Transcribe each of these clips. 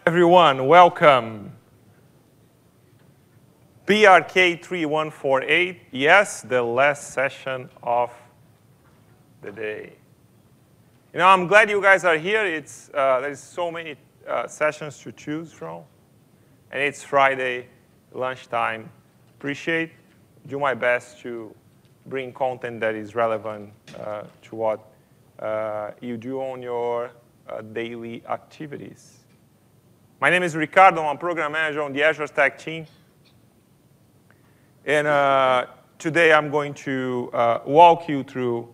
Everyone, welcome. PRK 3148, yes, the last session of the day. I'm glad you guys are here. There's so many sessions to choose from, and it's Friday, lunchtime. Do my best to bring content that is relevant to what you do on your daily activities. My name is Ricardo. I'm a program manager on the Azure Stack team. And today I'm going to walk you through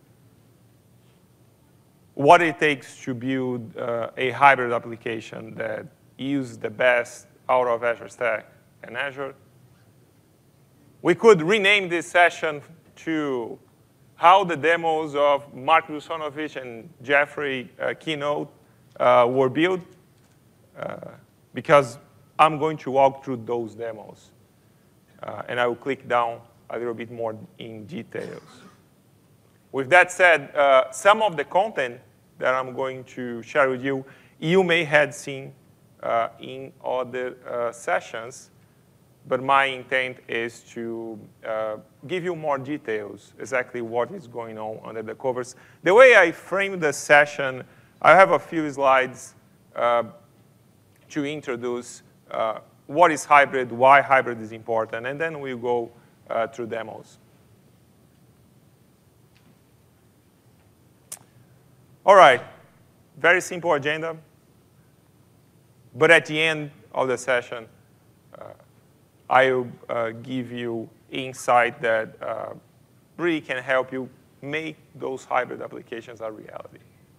what it takes to build a hybrid application that uses the best out of Azure Stack and Azure. We could rename this session to how the demos of Mark Rusonovich and Jeffrey keynote were built. Because I'm going to walk through those demos. And I will click down a little bit more in details. With that said, some of the content that I'm going to share with you, you may have seen in other sessions. But my intent is to give you more details, exactly what is going on under the covers. The way I framed the session, I have a few slides to introduce what is hybrid, why hybrid is important, and then we'll go through demos. All right, very simple agenda. But at the end of the session, I'll give you insight that really can help you make those hybrid applications a reality.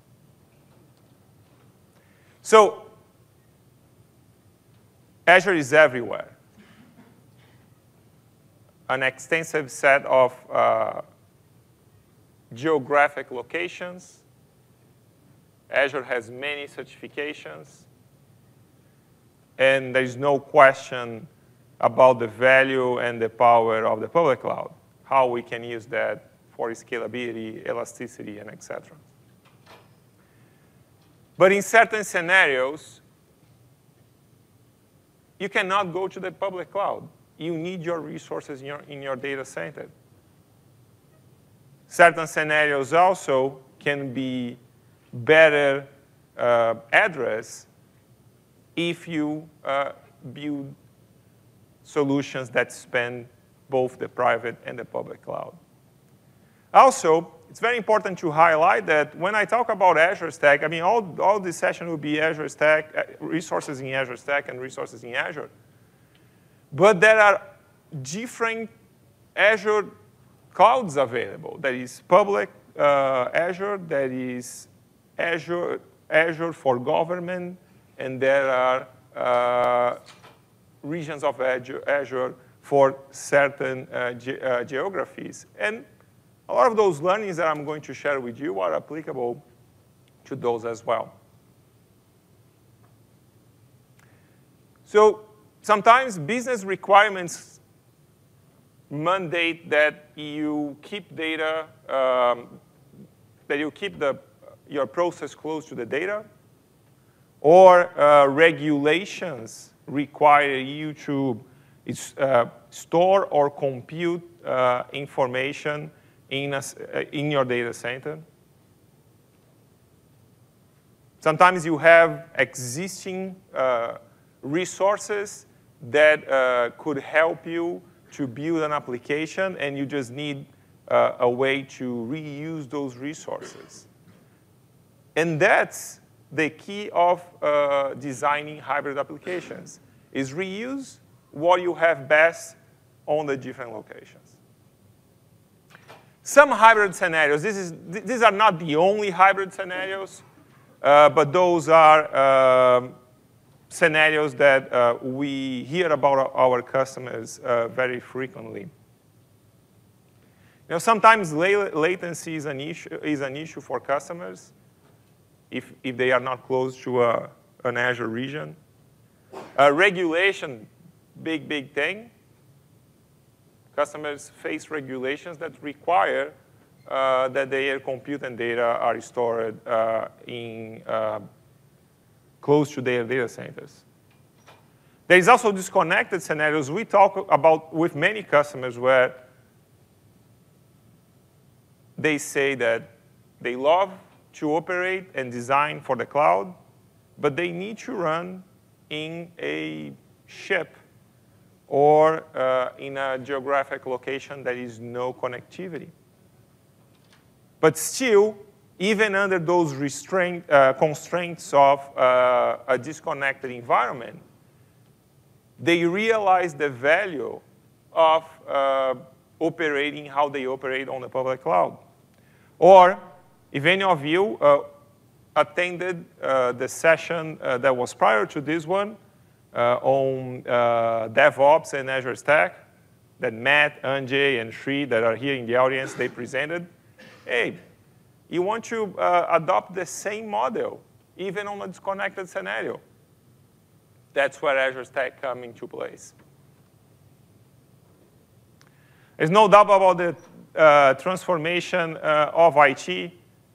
So Azure is everywhere. An extensive set of geographic locations. Azure has many certifications. And there's no question about the value and the power of the public cloud, how we can use that for scalability, elasticity, and et cetera. But in certain scenarios, you cannot go to the public cloud. You need your resources in your data center. Certain scenarios also can be better addressed if you build solutions that span both the private and the public cloud. Also, it's very important to highlight that when I talk about Azure Stack, I mean, all this session will be Azure Stack, resources in Azure Stack, and resources in Azure. But there are different Azure clouds available. There is public Azure, there is Azure for government, and there are regions of Azure for certain geographies. And a lot of those learnings that I'm going to share with you are applicable to those as well. So sometimes business requirements mandate that you keep data, that you keep your process close to the data, or regulations require you to store or compute information in your data center. Sometimes you have existing resources that could help you to build an application, and you just need a way to reuse those resources. And that's the key of designing hybrid applications, is reuse what you have best on the different locations. Some hybrid scenarios, these are not the only hybrid scenarios, but those are scenarios that we hear about our customers very frequently. Sometimes latency is an issue for customers if they are not close to an Azure region. Regulation, big thing. Customers face regulations that require that their compute and data are stored in close to their data centers. There is also disconnected scenarios we talk about with many customers where they say that they love to operate and design for the cloud, but they need to run in a ship or in a geographic location that is no connectivity. But still, even under those constraints of a disconnected environment, they realize the value of operating how they operate on the public cloud. Or if any of you attended the session that was prior to this one on DevOps and Azure Stack that Matt, Anjay, and Sri that are here in the audience, they presented, hey, you want to adopt the same model, even on a disconnected scenario. That's where Azure Stack comes into place. There's no doubt about the transformation of IT.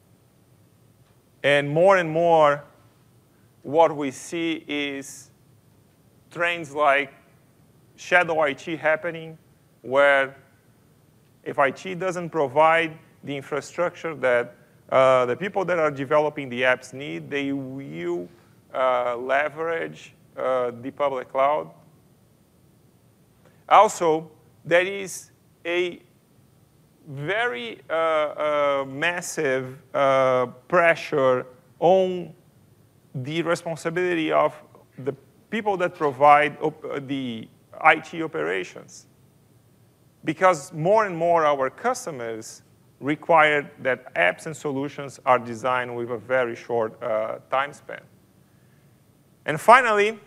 And more, what we see is trends like shadow IT happening, where if IT doesn't provide the infrastructure that the people that are developing the apps need, they will leverage the public cloud. Also, there is a very massive pressure on the responsibility of the people that provide the IT operations. Because more and more our customers require that apps and solutions are designed with a very short time span. And finally,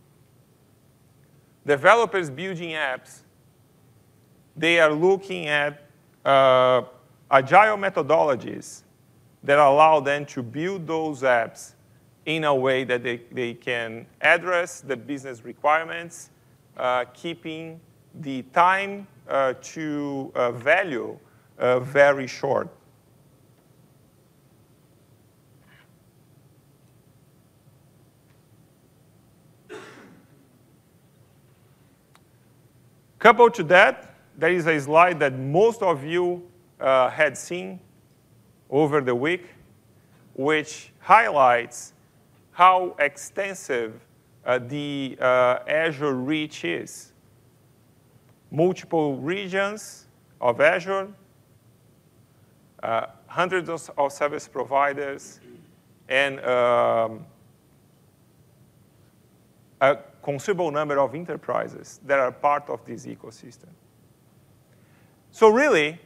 developers building apps, they are looking at agile methodologies that allow them to build those apps in a way that they can address the business requirements, keeping the time to value very short. Coupled to that, there is a slide that most of you had seen over the week, which highlights how extensive the Azure reach is. Multiple regions of Azure, hundreds of service providers, and a considerable number of enterprises that are part of this ecosystem. So really,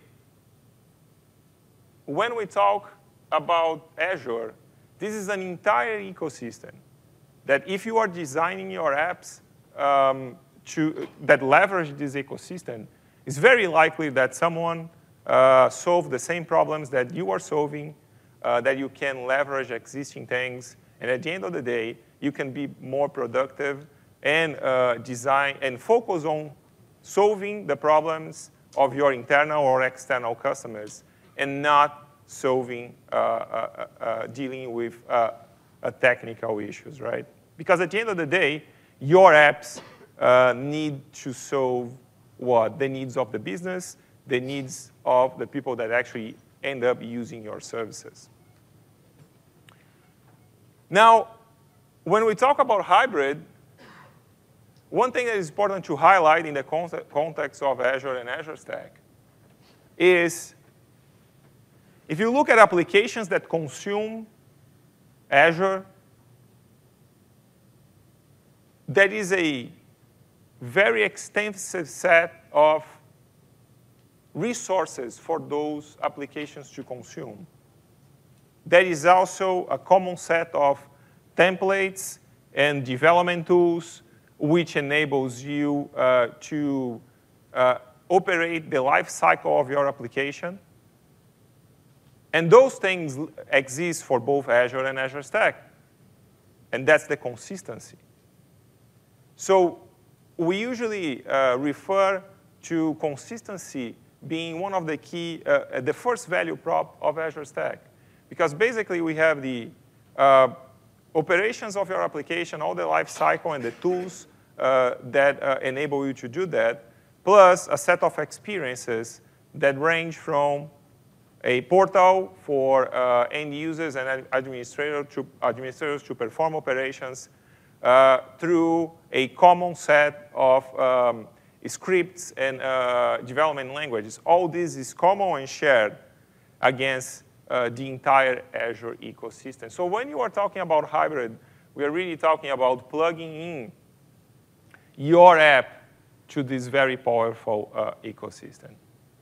when we talk about Azure, this is an entire ecosystem that if you are designing your apps that leverage this ecosystem, it's very likely that someone solved the same problems that you are solving, that you can leverage existing things, and at the end of the day, you can be more productive and design and focus on solving the problems of your internal or external customers and not solving, dealing with technical issues, right? Because at the end of the day, your apps need to solve what? The needs of the business, the needs of the people that actually end up using your services. Now, when we talk about hybrid, one thing that is important to highlight in the context of Azure and Azure Stack is if you look at applications that consume Azure, there is a very extensive set of resources for those applications to consume. There is also a common set of templates and development tools which enables you to operate the life cycle of your application. And those things exist for both Azure and Azure Stack. And that's the consistency. So we usually refer to consistency being one of the key, the first value prop of Azure Stack. Because basically we have the operations of your application, all the life cycle and the tools that enable you to do that, plus a set of experiences that range from a portal for end users and administrators to perform operations through a common set of scripts and development languages. All this is common and shared against the entire Azure ecosystem. So when you are talking about hybrid, we are really talking about plugging in your app to this very powerful ecosystem.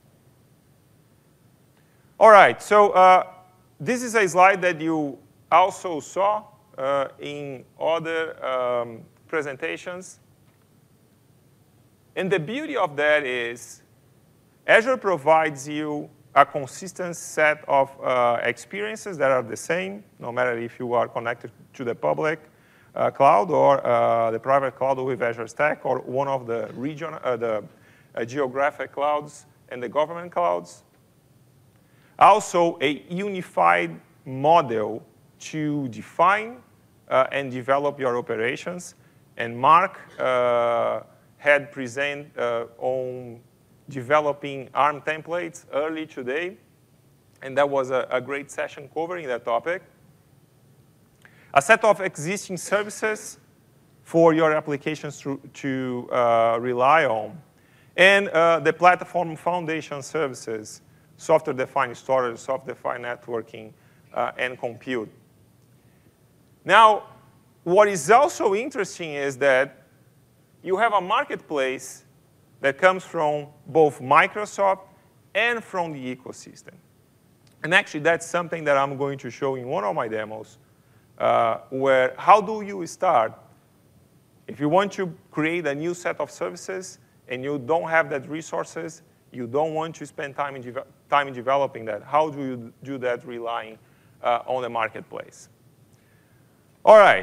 All right, so this is a slide that you also saw in other presentations. And the beauty of that is Azure provides you a consistent set of experiences that are the same, no matter if you are connected to the public cloud or the private cloud with Azure Stack or one of the geographic clouds and the government clouds. Also, a unified model to define and develop your operations. And Mark had presented on developing ARM templates early today. And that was a great session covering that topic. A set of existing services for your applications to rely on. And the platform foundation services, software-defined storage, software-defined networking, and compute. Now, what is also interesting is that you have a marketplace that comes from both Microsoft and from the ecosystem. And actually, that's something that I'm going to show in one of my demos, where how do you start? If you want to create a new set of services and you don't have that resources, you don't want to spend time in developing that, how do you do that relying on the marketplace? All right.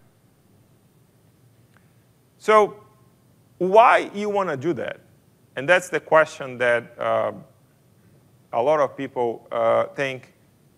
So why you want to do that? And that's the question that a lot of people think.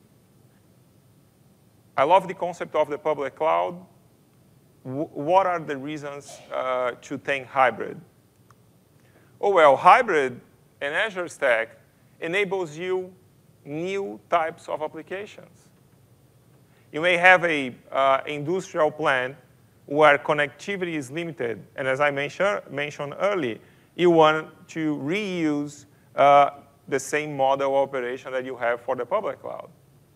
I love the concept of the public cloud. What are the reasons to think hybrid? Oh, well, hybrid and Azure Stack enables you new types of applications. You may have an industrial plant where connectivity is limited. And as I mentioned earlier, you want to reuse the same model of operation that you have for the public cloud.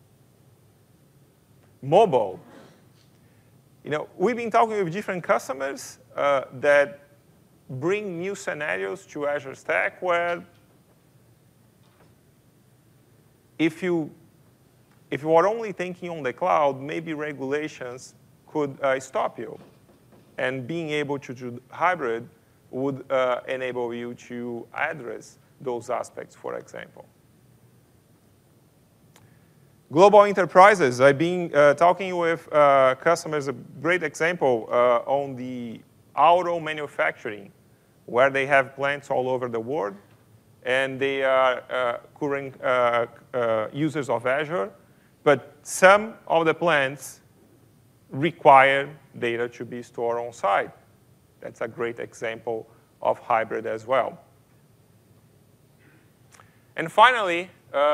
Mobile. We've been talking with different customers that bring new scenarios to Azure Stack where if you are only thinking on the cloud, maybe regulations could stop you. And being able to do hybrid would enable you to address those aspects, for example. Global enterprises. I've been talking with customers, a great example on the auto manufacturing, where they have plants all over the world, and they are current users of Azure. But some of the plants require data to be stored on site. That's a great example of hybrid as well. And finally,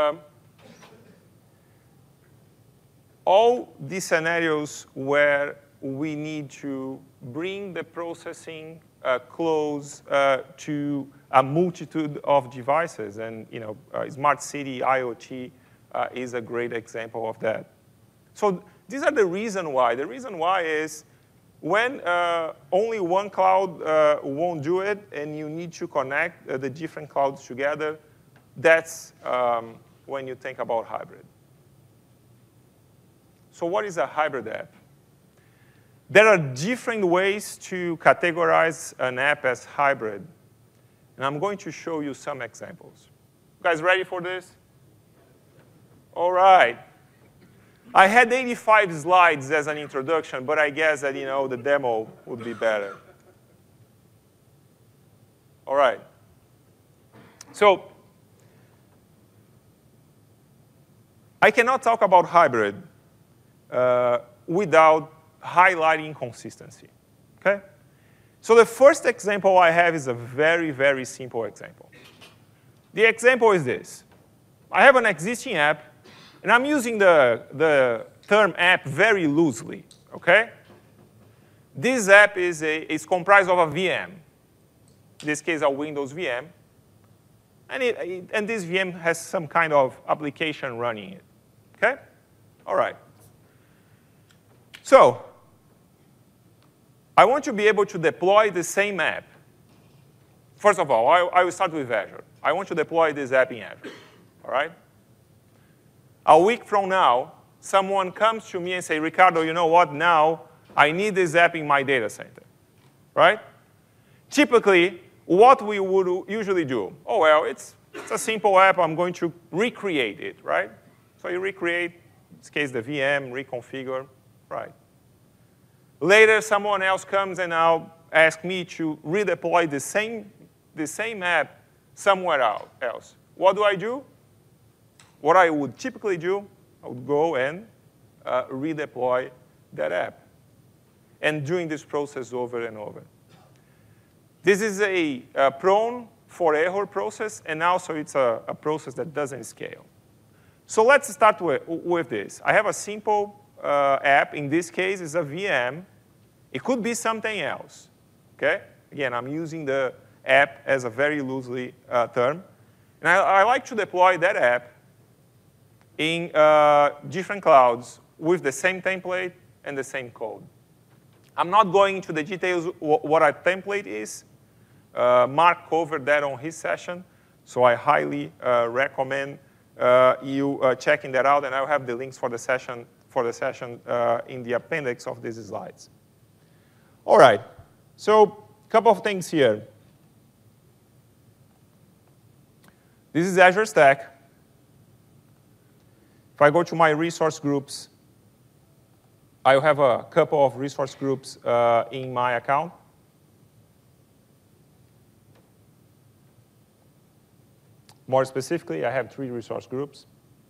all these scenarios where we need to bring the processing close to a multitude of devices. And smart city, IoT is a great example of that. So these are the reason why. The reason why is when only one cloud won't do it and you need to connect the different clouds together, that's when you think about hybrid. So what is a hybrid app? There are different ways to categorize an app as hybrid. And I'm going to show you some examples. You guys ready for this? All right. I had 85 slides as an introduction, but I guess that the demo would be better. All right. So I cannot talk about hybrid without highlighting consistency. Okay? So the first example I have is a very, very simple example. The example is this. I have an existing app, and I'm using the term app very loosely. Okay? This app is comprised of a VM. In this case, a Windows VM. And this VM has some kind of application running it. Okay? All right. So I want to be able to deploy the same app. First of all, I will start with Azure. I want to deploy this app in Azure. All right? A week from now, someone comes to me and says, Ricardo, you know what? Now I need this app in my data center. Right? Typically, what we would usually do, oh, well, it's a simple app. I'm going to recreate it. Right? So you recreate, in this case, the VM, reconfigure. Right. Later, someone else comes and now asks me to redeploy the same app somewhere else. What do? What I would typically do, I would go and redeploy that app. And doing this process over and over. This is a prone for error process, and also it's a process that doesn't scale. So let's start with this. I have a simple app. In this case, it's a VM. It could be something else. Okay? Again, I'm using the app as a very loosely term. And I like to deploy that app in different clouds with the same template and the same code. I'm not going into the details what a template is. Mark covered that on his session. So I highly recommend you checking that out. And I'll have the links for the session in the appendix of these slides. All right. So a couple of things here. This is Azure Stack. If I go to my resource groups, I have a couple of resource groups in my account. More specifically, I have 3 resource groups.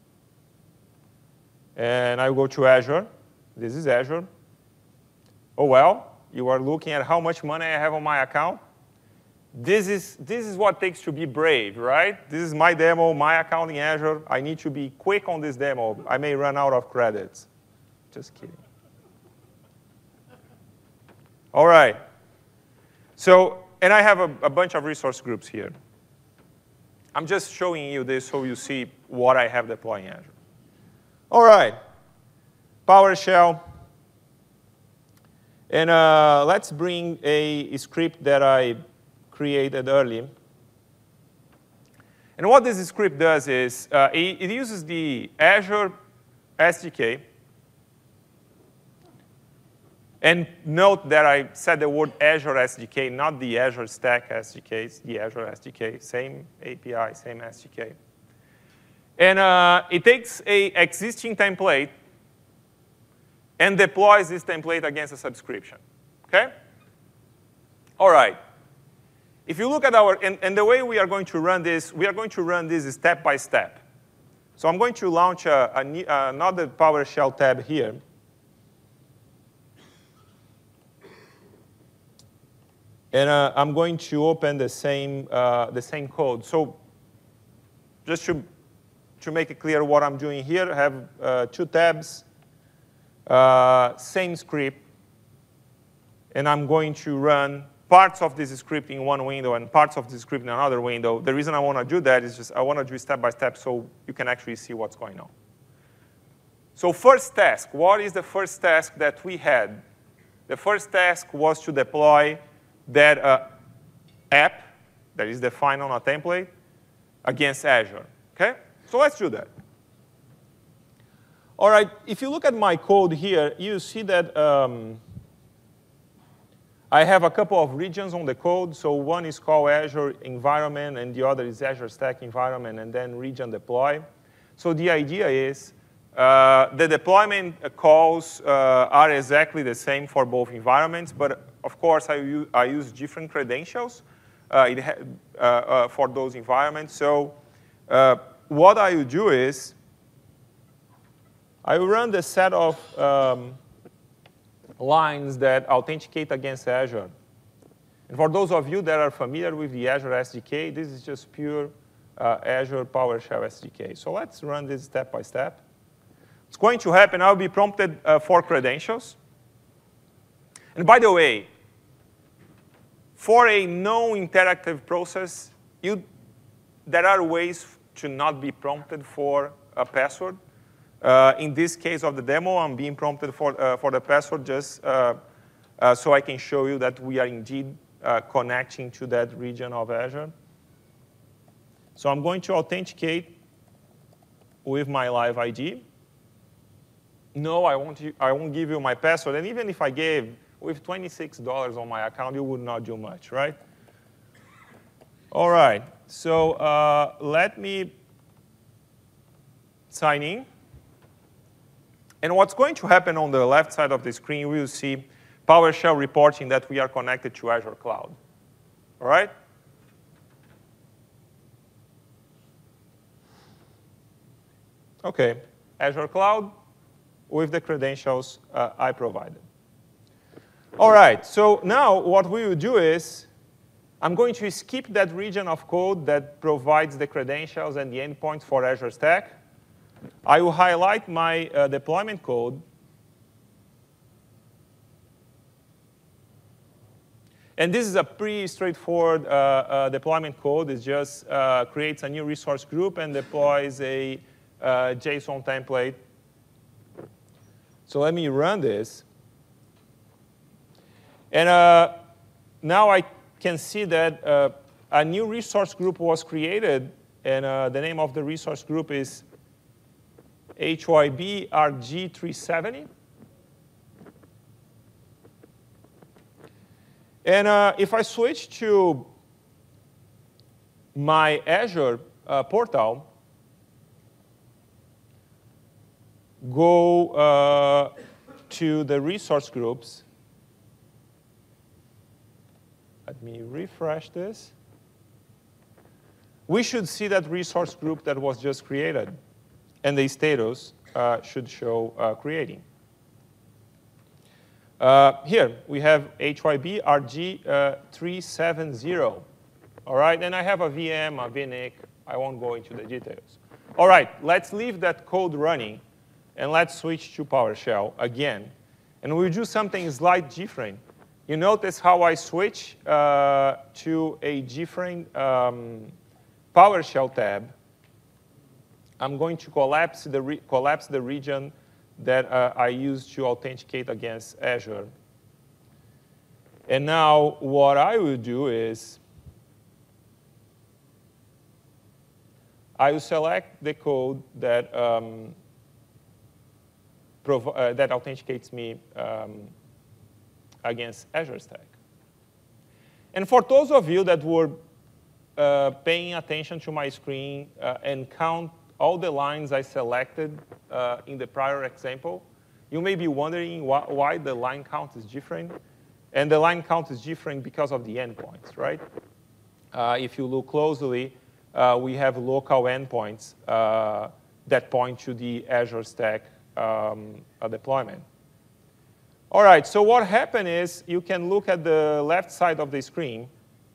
And I go to Azure. This is Azure. Oh, well, you are looking at how much money I have on my account. This is what it takes to be brave, right? This is my demo, my account in Azure. I need to be quick on this demo. I may run out of credits. Just kidding. All right. So, and I have a bunch of resource groups here. I'm just showing you this so you see what I have deployed in Azure. All right. PowerShell. And let's bring a script that I created early. And what this script does is it uses the Azure SDK. And note that I said the word Azure SDK, not the Azure Stack SDK. It's the Azure SDK, same API, same SDK. And it takes an existing template and deploys this template against a subscription. Okay? All right. If you look at and the way we are going to run this, we are going to run this step by step. So I'm going to launch another PowerShell tab here. And I'm going to open the same code. So just to make it clear what I'm doing here, I have 2 tabs, same script. And I'm going to run parts of this script in one window and parts of this script in another window. The reason I want to do that is just I want to do it step by step so you can actually see what's going on. So first task, what is the first task that we had? The first task was to deploy that app that is defined on a template against Azure. Okay? So let's do that. All right, if you look at my code here, you see that I have a couple of regions on the code. So one is called Azure Environment, and the other is Azure Stack Environment, and then region deploy. So the idea is the deployment calls are exactly the same for both environments, but of course I use different credentials for those environments. So what I will do is I will run the set of lines that authenticate against Azure. And for those of you that are familiar with the Azure SDK, this is just pure Azure PowerShell SDK. So let's run this step by step. What's going to happen, I'll be prompted for credentials. And by the way, for a non-interactive process, there are ways to not be prompted for a password. In this case of the demo, I'm being prompted for the password just so I can show you that we are indeed connecting to that region of Azure. So I'm going to authenticate with my Live ID. No, I won't give you my password. And even if I gave, with $26 on my account, it would not do much, right? All right, so let me sign in. And what's going to happen on the left side of the screen, we will see PowerShell reporting that we are connected to Azure Cloud. All right? OK, Azure Cloud with the credentials I provided. All right, so now what we will do is I'm going to skip that region of code that provides the credentials and the endpoints for Azure Stack. I will highlight my deployment code. And this is a pretty straightforward deployment code. It just creates a new resource group and deploys a JSON template. So let me run this. And now I can see that a new resource group was created. And the name of the resource group is HYB RG370. And if I switch to my Azure portal, go to the resource groups. Let me refresh this. We should see that resource group that was just created. And the status should show creating. Here, we have HYB RG370. All right, and I have a VM, a VNIC. I won't go into the details. All right, let's leave that code running, and let's switch to PowerShell again. And we'll do something slightly different. You notice how I switch to a different PowerShell tab. I'm going to collapse the region that I use to authenticate against Azure. And now what I will do is I will select the code that that authenticates me against Azure Stack. And for those of you that were paying attention to my screen and count all the lines I selected in the prior example, you may be wondering why the line count is different. And the line count is different because of the endpoints, right? If you look closely, we have local endpoints that point to the Azure Stack deployment. All right, so what happened is you can look at the left side of the screen.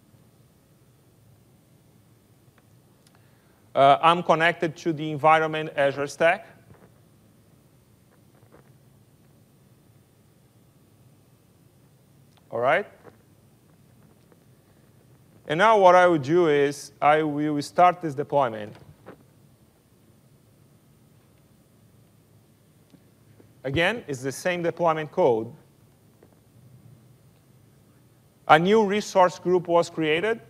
I'm connected to the environment Azure Stack. All right? And now what I will do is I will start this deployment. Again, it's the same deployment code. A new resource group was created.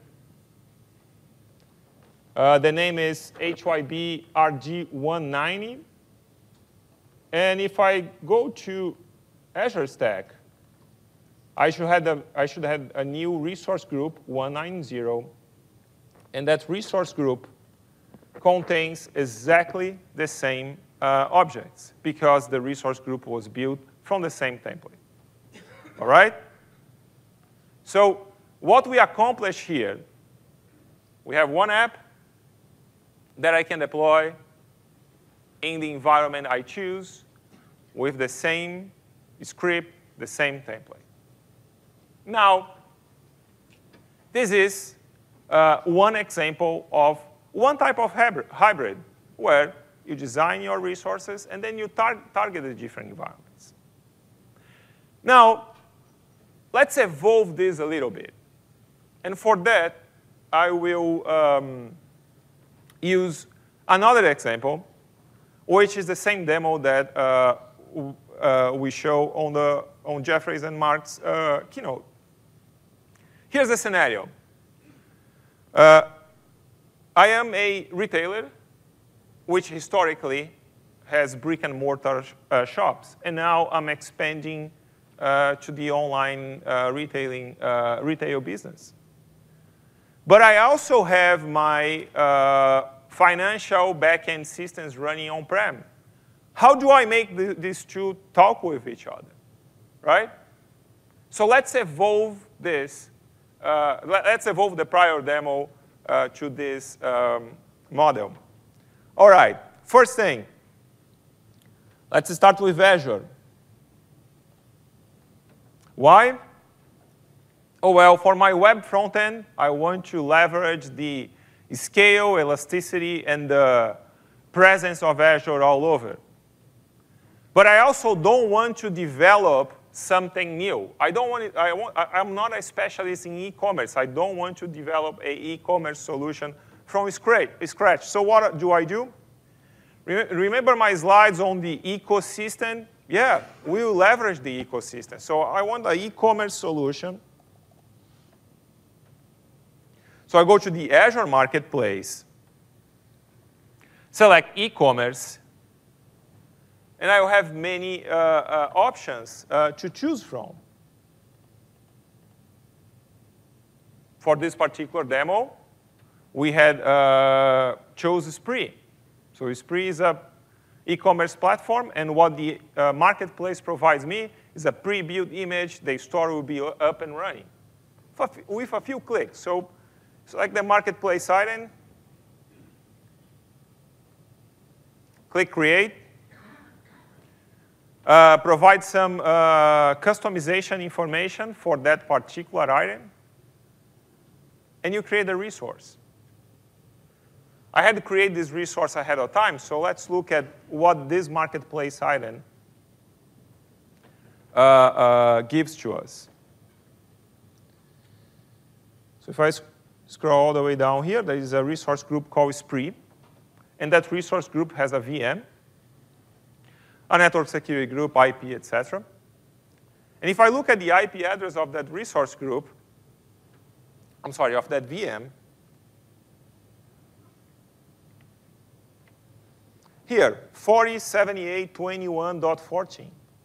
The name is HYB RG190. And if I go to Azure Stack, I should have a new resource group, 190. And that resource group contains exactly the same objects because the resource group was built from the same template. All right? So what we accomplish here, we have one app that I can deploy in the environment I choose with the same script, the same template. Now, this is one example of one type of hybrid where you design your resources and then you target the different environments. Now, let's evolve this a little bit. And for that, I will use another example, which is the same demo that we show on Jeffrey's and Mark's keynote. Here's the scenario. I am a retailer which historically has brick and mortar shops. And now I'm expanding to the online retail business. But I also have my financial backend systems running on-prem. How do I make these two talk with each other, right? So let's evolve this. Let's evolve the prior demo to this model. All right, first thing, let's start with Azure. Why? Oh, well, for my web frontend, I want to leverage the scale, elasticity, and the presence of Azure all over. But I also don't want to develop something new. I'm not a specialist in e-commerce. I don't want to develop an e-commerce solution from scratch. So what do I do? Remember my slides on the ecosystem? Yeah, we will leverage the ecosystem. So I want an e-commerce solution. So I go to the Azure Marketplace, select e-commerce, and I will have many options to choose from. For this particular demo, we had chose Spree. So Spree is an e-commerce platform, and what the marketplace provides me is a pre-built image. The store will be up and running with a few clicks. So select the marketplace item, click Create, provide some customization information for that particular item, and you create a resource. I had to create this resource ahead of time, so let's look at what this marketplace item gives to us. So if I scroll all the way down here, there is a resource group called Spree, and that resource group has a VM, a network security group, IP, etc. And if I look at the IP address of that resource group, of that VM, here, 4078.21.14.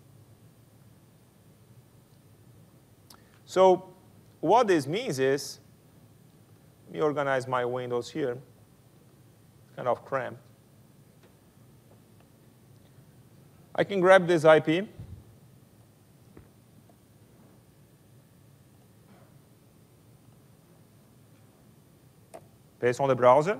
So what this means is, let me organize my windows here, kind of cramped. I can grab this IP, paste on the browser,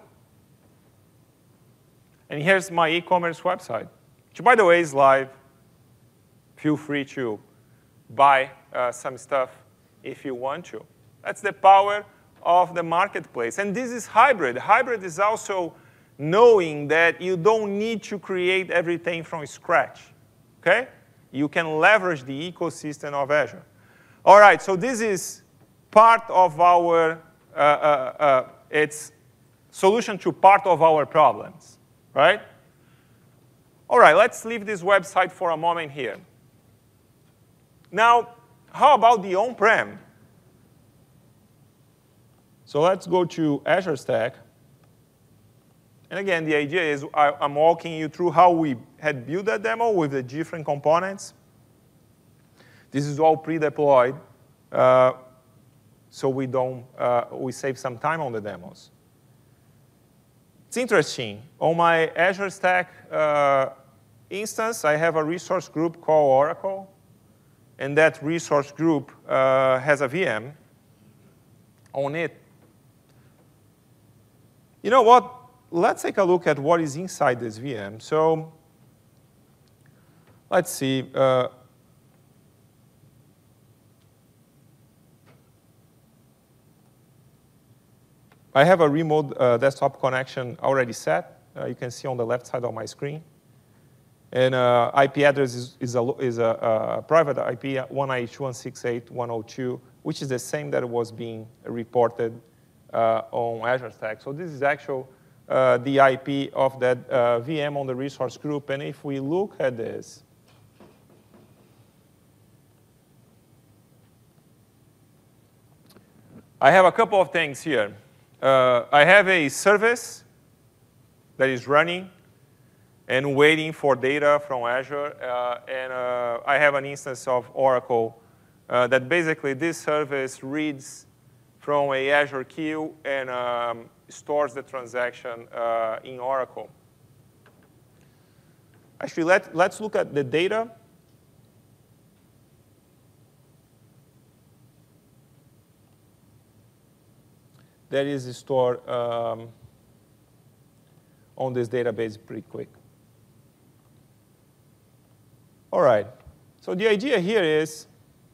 and here's my e-commerce website, which, by the way, is live. Feel free to buy some stuff if you want to. That's the power of the marketplace. And this is hybrid. Hybrid is also knowing that you don't need to create everything from scratch. Okay? You can leverage the ecosystem of Azure. All right, so this is part of our, it's solution to part of our problems, right? All right, let's leave this website for a moment here. Now, how about the on-prem? So let's go to Azure Stack. And again, the idea is I'm walking you through how we had built that demo with the different components. This is all pre-deployed, so we save some time on the demos. It's interesting. On my Azure Stack instance, I have a resource group called Oracle, and that resource group has a VM on it. You know what? Let's take a look at what is inside this VM. So let's see. I have a remote desktop connection already set. You can see on the left side of my screen. And IP address is a private IP, 192.168.102, which is the same that was being reported on Azure Stack. So this is actually the IP of that VM on the resource group. And if we look at this, I have a couple of things here. I have a service that is running and waiting for data from Azure. And I have an instance of Oracle that basically this service reads from a Azure queue and stores the transaction in Oracle. Actually, let's look at the data. That is stored on this database pretty quick. All right. So the idea here is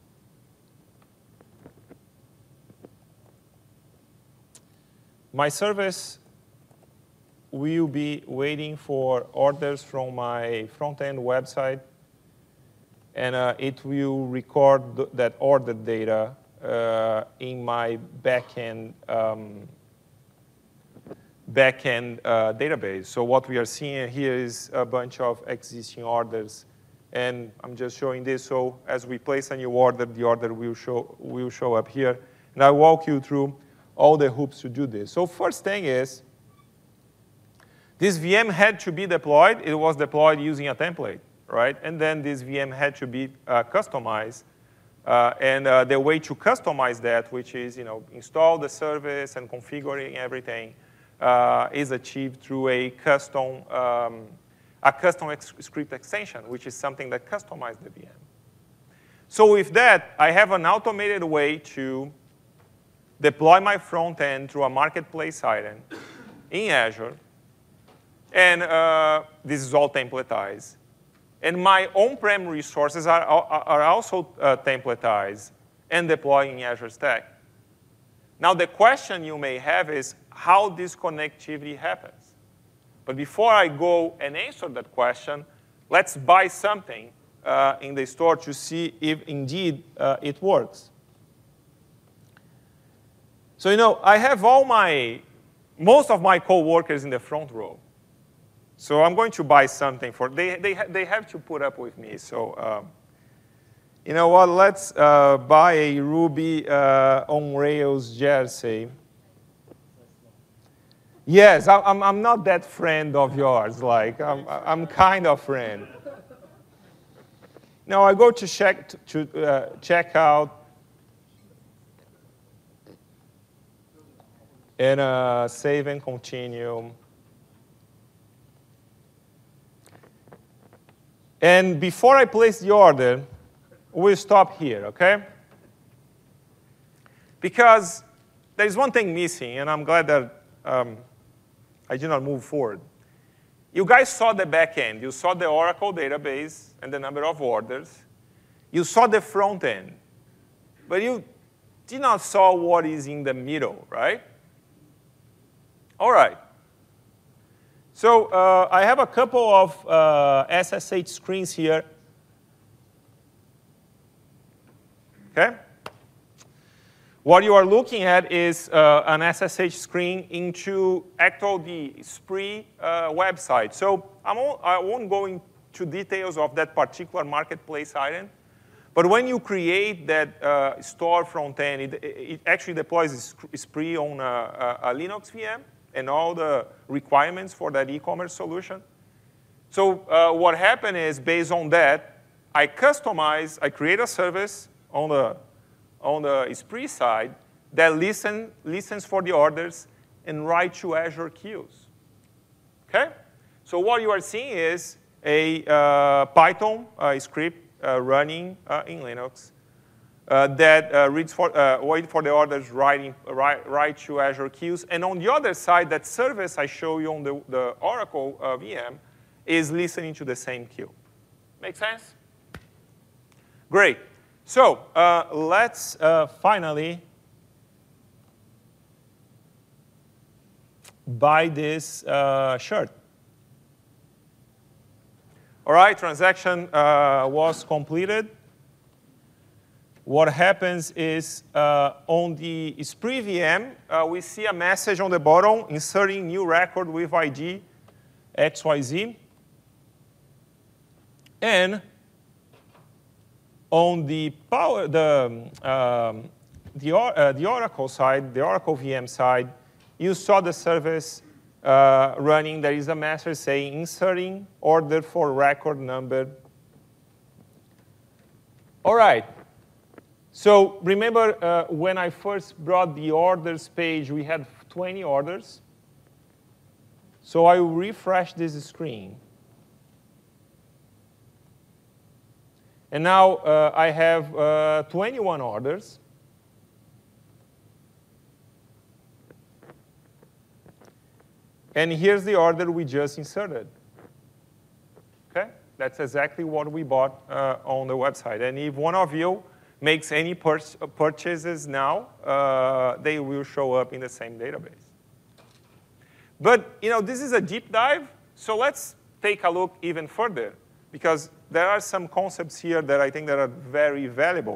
my service will be waiting for orders from my front-end website, and it will record that order data in my backend database. So what we are seeing here is a bunch of existing orders, and I'm just showing this. So as we place a new order, the order will show up here, and I'll walk you through all the hoops to do this. So first thing is, this VM had to be deployed. It was deployed using a template, right? And then this VM had to be customized. And the way to customize that, which is install the service and configuring everything, is achieved through a custom script extension, which is something that customizes the VM. So with that, I have an automated way to deploy my front end through a marketplace item in Azure. And this is all templatized. And my on-prem resources are also templatized and deployed in Azure Stack. Now, the question you may have is how this connectivity happens. But before I go and answer that question, let's buy something in the store to see if indeed it works. So, I have most of my coworkers in the front row. So I'm going to buy something for they have to put up with me. So you know what? Let's buy a Ruby on Rails jersey. Yes, I'm not that friend of yours. Like I'm kind of friend. Now I go to check out and save and continue. And before I place the order, we'll stop here, OK? Because there's one thing missing, and I'm glad that I did not move forward. You guys saw the back end. You saw the Oracle database and the number of orders. You saw the front end. But you did not saw what is in the middle, right? All right. So I have a couple of SSH screens here. OK? What you are looking at is an SSH screen into the Spree website. So I won't go into details of that particular marketplace item. But when you create that store front end, it actually deploys Spree on a Linux VM and all the requirements for that e-commerce solution. So what happened is, based on that, I create a service on the Spree side that listens for the orders and write to Azure queues. Okay? So what you are seeing is a Python script running in Linux that wait for the orders, write to Azure queues. And on the other side, that service I show you on the Oracle VM is listening to the same queue. Make sense? Great. So let's finally buy this shirt. All right, transaction was completed. What happens is on the Spree VM, we see a message on the bottom inserting new record with ID XYZ. And on the Oracle side, the Oracle VM side, you saw the service running. There is a message saying inserting order for record number. All right. So remember when I first brought the orders page, we had 20 orders. So I will refresh this screen. And now I have 21 orders. And here's the order we just inserted. Okay? That's exactly what we bought on the website. And if one of you makes any purchases now, they will show up in the same database. But this is a deep dive, so let's take a look even further, because there are some concepts here that I think that are very valuable.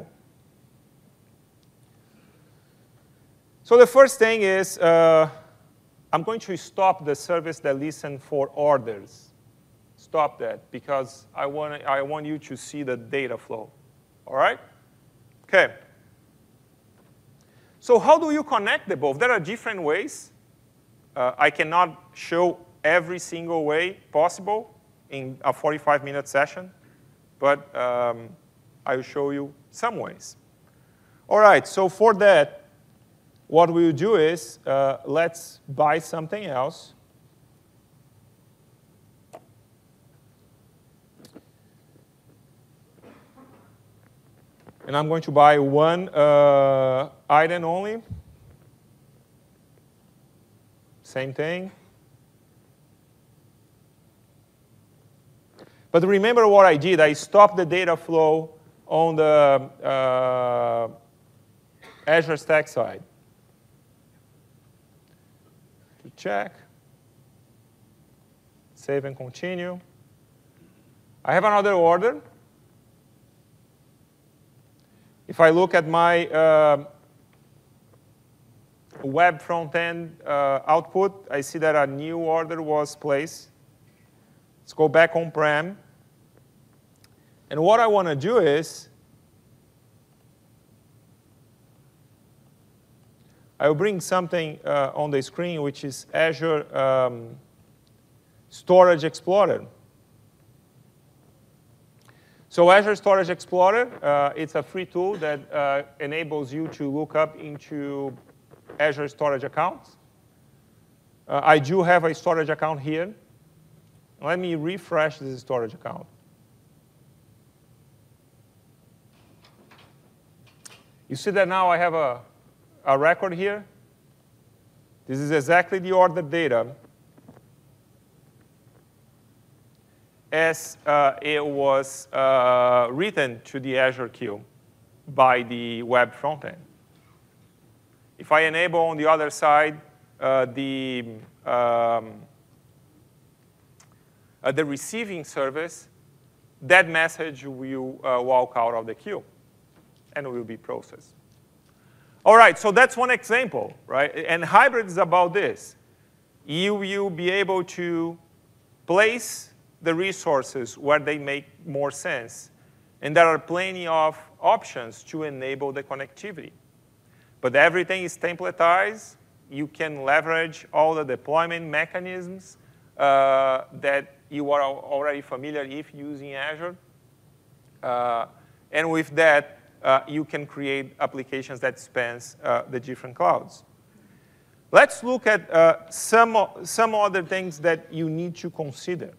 So the first thing is I'm going to stop the service that listens for orders. Stop that, because I want you to see the data flow. All right? OK. So how do you connect the both? There are different ways. I cannot show every single way possible in a 45-minute session, but I will show you some ways. All right, so for that, what we'll do is let's buy something else. And I'm going to buy one item only. Same thing. But remember what I did. I stopped the data flow on the Azure Stack side. To check. Save and continue. I have another order. If I look at my web front-end output, I see that a new order was placed. Let's go back on-prem. And what I want to do is I will bring something on the screen, which is Azure Storage Explorer. So Azure Storage Explorer, it's a free tool that enables you to look up into Azure storage accounts. I do have a storage account here. Let me refresh this storage account. You see that now I have a record here. This is exactly the order data as it was written to the Azure queue by the web frontend. If I enable on the other side the receiving service, that message will walk out of the queue and will be processed. All right, so that's one example, right? And hybrid is about this. You will be able to place the resources where they make more sense. And there are plenty of options to enable the connectivity. But everything is templatized. You can leverage all the deployment mechanisms that you are already familiar if using Azure. And with that, you can create applications that spans the different clouds. Let's look at some other things that you need to consider.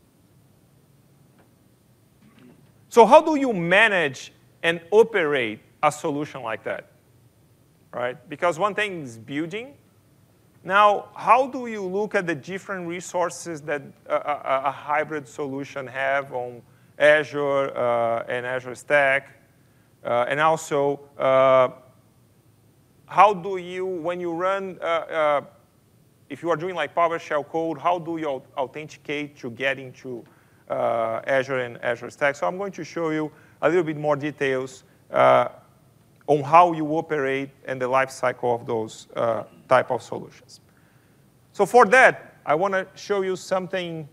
So how do you manage and operate a solution like that? Right? Because one thing is building. Now, how do you look at the different resources that a hybrid solution have on Azure and Azure Stack? And also, how do you, when you run if you are doing like PowerShell code, how do you authenticate to get into Azure and Azure Stack? So I'm going to show you a little bit more details on how you operate and the life cycle of those type of solutions. So for that, I want to show you something,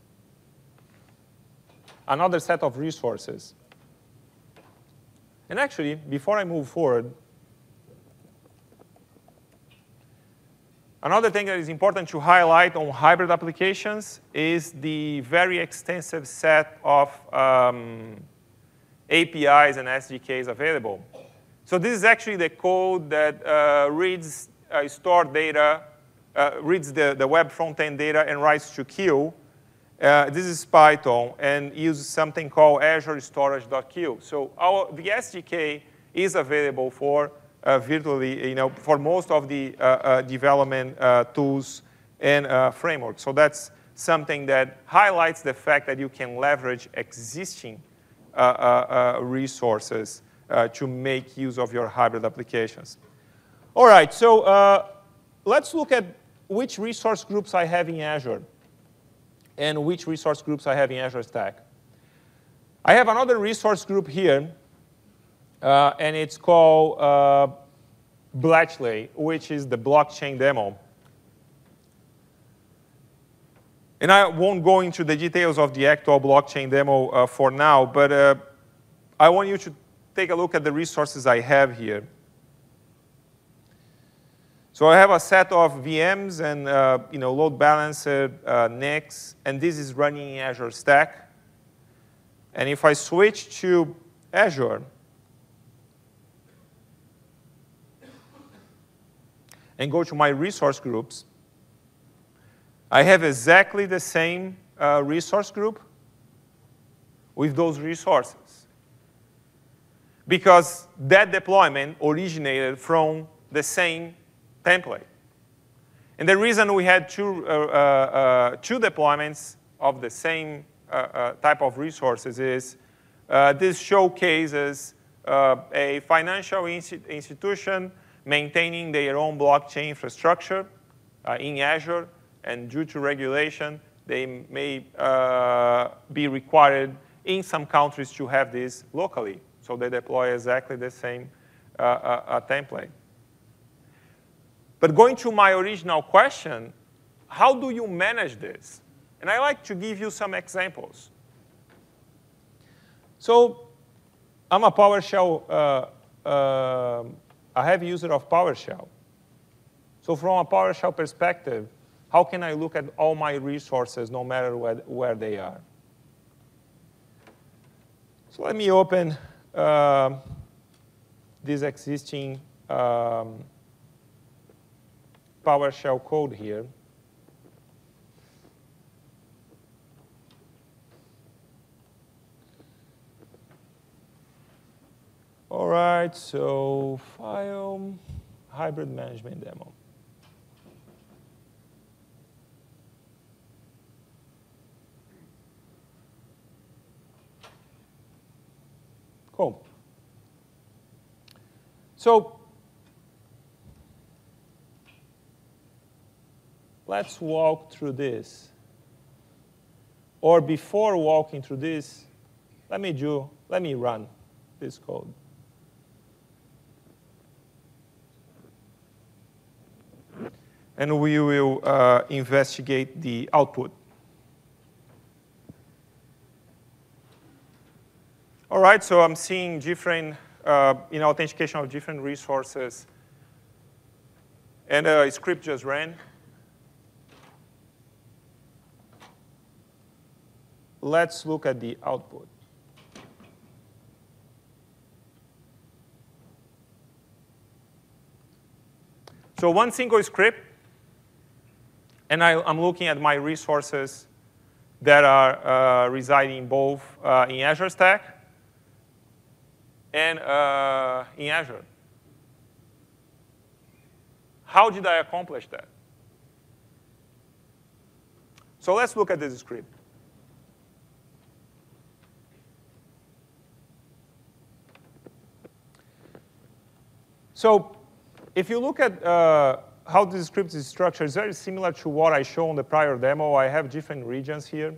another set of resources. And actually, before I move forward, another thing that is important to highlight on hybrid applications is the very extensive set of APIs and SDKs available. So this is actually the code that reads stored data, reads the web front-end data and writes to queue. This is Python and uses something called Azure Storage.queue. So the SDK is available for virtually, for most of the development tools and frameworks. So that's something that highlights the fact that you can leverage existing resources to make use of your hybrid applications. All right, so let's look at which resource groups I have in Azure and which resource groups I have in Azure Stack. I have another resource group here, and it's called Bletchley, which is the blockchain demo. And I won't go into the details of the actual blockchain demo for now, but I want you to take a look at the resources I have here. So I have a set of VMs and load balancer, NICs, and this is running in Azure Stack. And if I switch to Azure and go to my resource groups, I have exactly the same resource group with those resources, because that deployment originated from the same template. And the reason we had two deployments of the same type of resources is this showcases a financial institution maintaining their own blockchain infrastructure in Azure, and due to regulation, they may be required in some countries to have this locally. So they deploy exactly the same template. But going to my original question, how do you manage this? And I like to give you some examples. So I'm a PowerShell, a heavy user of PowerShell. So from a PowerShell perspective, how can I look at all my resources no matter where they are? So let me open this existing PowerShell code here. All right, so file, hybrid management demo. Cool. So let's walk through this. Or before walking through this, let me run this code. And we will investigate the output. All right, so I'm seeing different authentication of different resources. And a script just ran. Let's look at the output. So one single script, and I'm looking at my resources that are residing both in Azure Stack and in Azure. How did I accomplish that? So let's look at this script. So if you look at how this script is structured is very similar to what I showed on the prior demo. I have different regions here.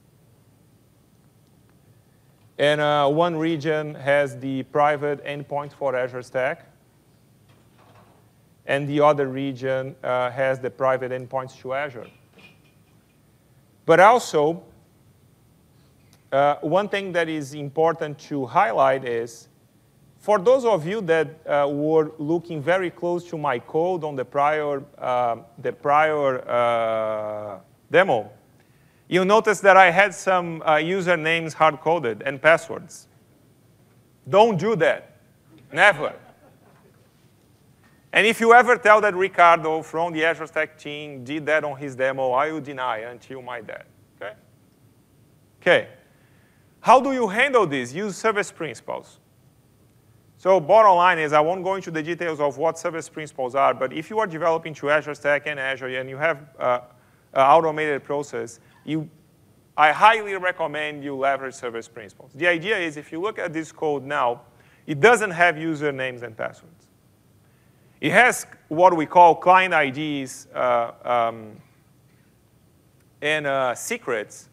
And one region has the private endpoints for Azure Stack. And the other region has the private endpoints to Azure. But also, one thing that is important to highlight is, for those of you that were looking very close to my code on the prior demo, you'll notice that I had some usernames hard-coded and passwords. Don't do that. Never. And if you ever tell that Ricardo from the Azure Stack team did that on his demo, I will deny until my death. Okay? Okay. How do you handle this? Use service principals. So bottom line is, I won't go into the details of what service principals are, but if you are developing to Azure Stack and Azure and you have an automated process, I highly recommend you leverage service principals. The idea is, if you look at this code now, it doesn't have usernames and passwords. It has what we call client IDs and secrets,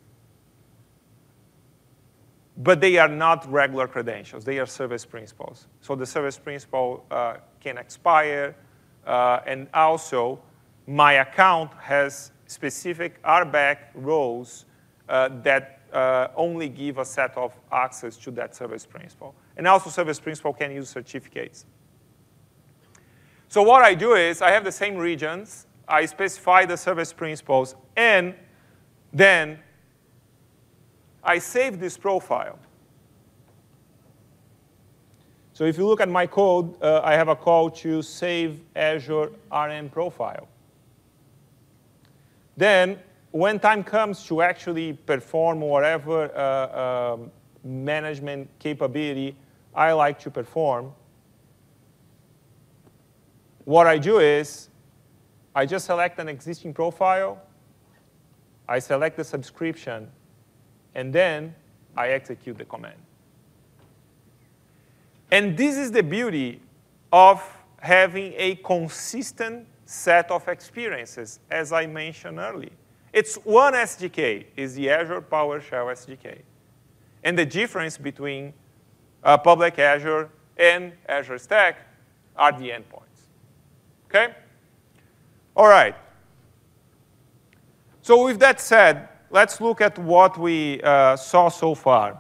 but they are not regular credentials. They are service principals. So the service principal can expire, and also my account has specific RBAC roles that only give a set of access to that service principal. And also service principal can use certificates. So what I do is, I have the same regions, I specify the service principals, and then I save this profile. So if you look at my code, I have a call to save Azure RM profile. Then, when time comes to actually perform whatever management capability I like to perform, what I do is, I just select an existing profile, I select the subscription, and then I execute the command. And this is the beauty of having a consistent set of experiences, as I mentioned earlier. It's one SDK, is the Azure PowerShell SDK. And the difference between public Azure and Azure Stack are the endpoints. Okay? All right. So with that said, let's look at what we saw so far.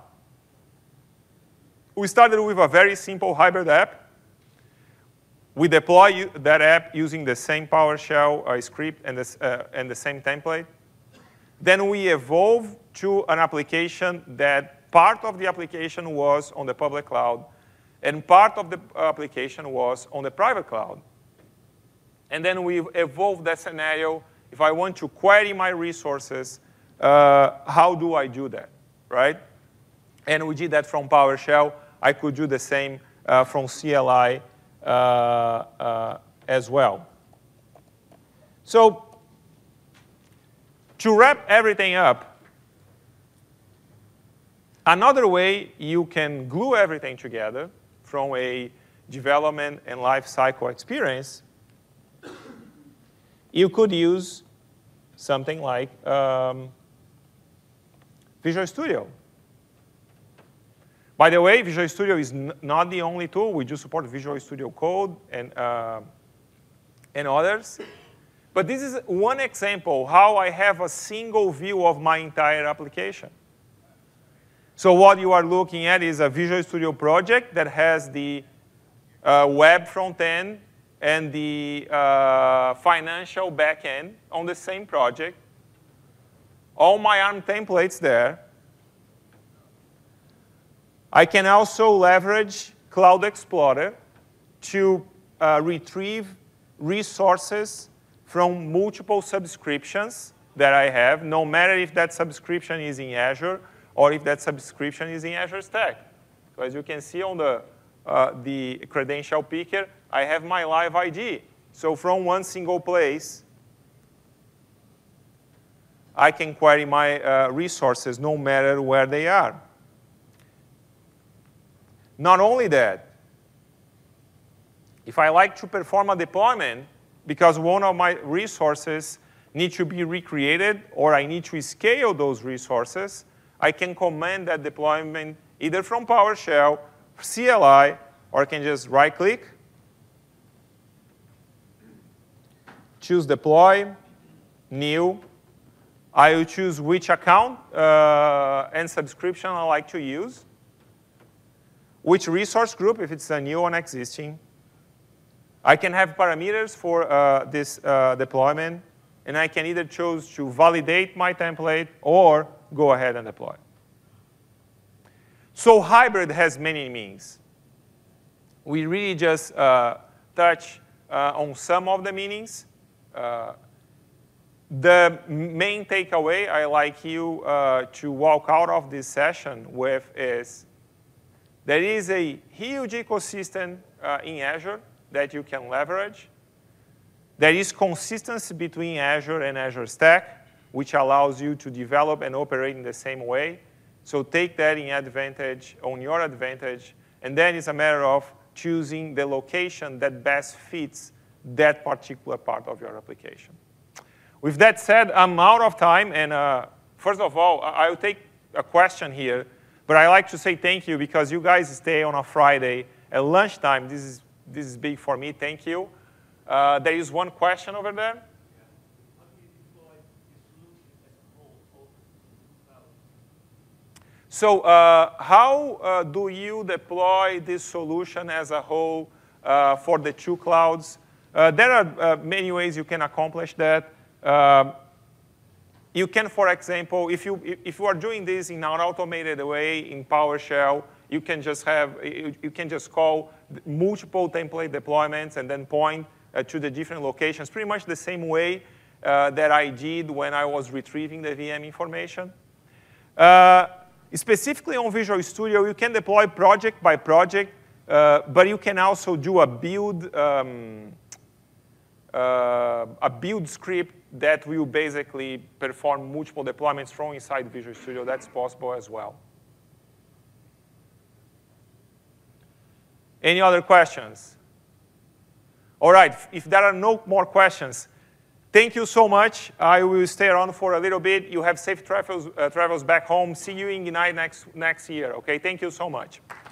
We started with a very simple hybrid app. We deploy that app using the same PowerShell script and the same template. Then we evolved to an application that part of the application was on the public cloud, and part of the application was on the private cloud. And then we evolved that scenario. If I want to query my resources, how do I do that, right? And we did that from PowerShell. I could do the same from CLI as well. So to wrap everything up, another way you can glue everything together from a development and lifecycle experience, you could use something like Visual Studio. By the way, Visual Studio is not the only tool. We do support Visual Studio Code and others. But this is one example how I have a single view of my entire application. So what you are looking at is a Visual Studio project that has the web front end and the financial back end on the same project. All my ARM templates there. I can also leverage Cloud Explorer to retrieve resources from multiple subscriptions that I have, no matter if that subscription is in Azure or if that subscription is in Azure Stack. So as you can see on the credential picker, I have my live ID. So from one single place, I can query my resources no matter where they are. Not only that, if I like to perform a deployment because one of my resources needs to be recreated, or I need to scale those resources, I can command that deployment either from PowerShell, CLI, or I can just right-click, choose deploy, new. I will choose which account and subscription I like to use, which resource group, if it's a new or existing. I can have parameters for this deployment, and I can either choose to validate my template or go ahead and deploy. So hybrid has many meanings. We really just touch on some of the meanings. The main takeaway I like you to walk out of this session with is there is a huge ecosystem in Azure that you can leverage. There is consistency between Azure and Azure Stack, which allows you to develop and operate in the same way. So take that on your advantage. And then it's a matter of choosing the location that best fits that particular part of your application. With that said, I'm out of time. And first of all, I'll take a question here. But I like to say thank you because you guys stay on a Friday at lunchtime. This is big for me. Thank you. There is one question over there. How do you deploy the solution as a whole over the cloud? So how do you deploy this solution as a whole for the two clouds? There are many ways you can accomplish that. You can, for example, if you are doing this in an automated way in PowerShell, you can just call multiple template deployments and then point to the different locations, pretty much the same way that I did when I was retrieving the VM information. Specifically on Visual Studio, you can deploy project by project, but you can also do a build script that will basically perform multiple deployments from inside Visual Studio. That's possible as well. Any other questions? All right, if there are no more questions, thank you so much. I will stay around for a little bit. You have safe travels back home. See you in Ignite next year, OK? Thank you so much.